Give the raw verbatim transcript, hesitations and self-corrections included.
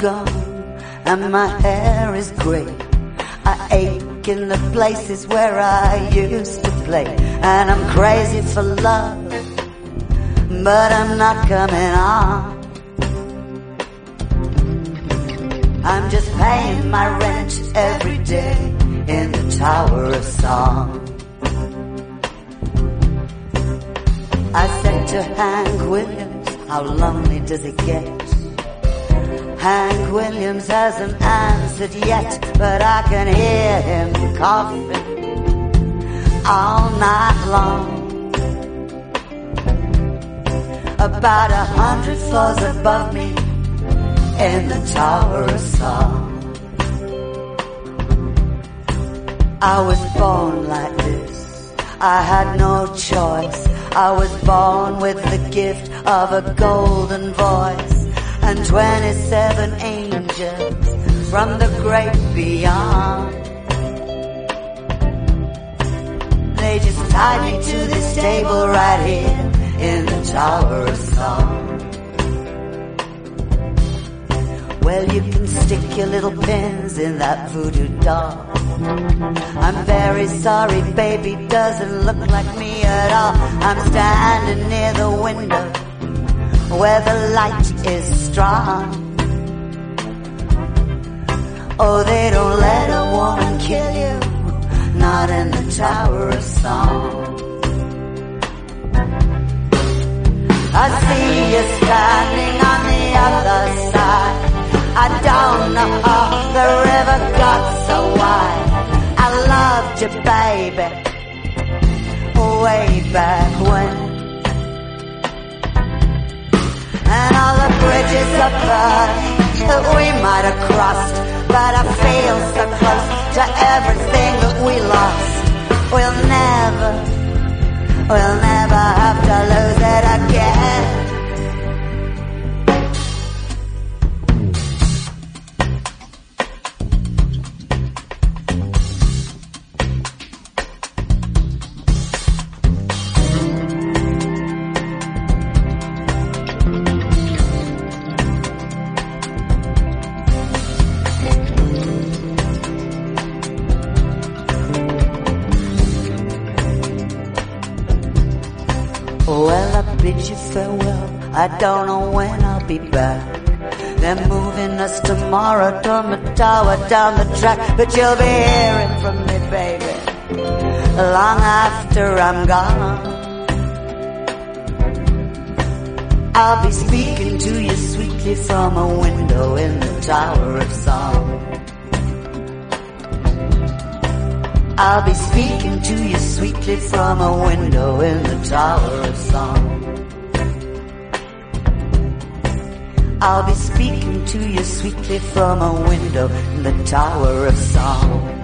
gone and my hair is grey. I ache in the places where I used to play, and I'm crazy for love, but I'm not coming on. I'm just paying my rent every day in the Tower of Song. I said to Hank Williams, how lonely does it get? Hank Williams hasn't answered yet, but I can hear him coughing all night long. About a hundred floors above me in the Tower of Song. I was born like this, I had no choice. I was born with the gift of a golden voice and twenty-seven angels from the great beyond. They just tied me to this table right here in the Tower of Song. Well, you can stick your little pins in that voodoo doll. I'm very sorry, baby, doesn't look like me at all. I'm standing near the window where the light is strong. Oh, they don't let a woman kill you, not in the Tower of Song. I see you standing on the other side. I don't know how the river got so wide. I loved you, baby, way back when. And all the bridges are burning that we might have crossed, but I feel so close to everything that we lost. We'll never, we'll never have to lose it again. Well, I bid you farewell, I don't know when I'll be back. They're moving us tomorrow to the tower down the track, but you'll be hearing from me, baby, long after I'm gone. I'll be speaking to you sweetly from a window in the Tower of Song. I'll be speaking to you sweetly from a window in the Tower of Song. I'll be speaking to you sweetly from a window in the Tower of Song.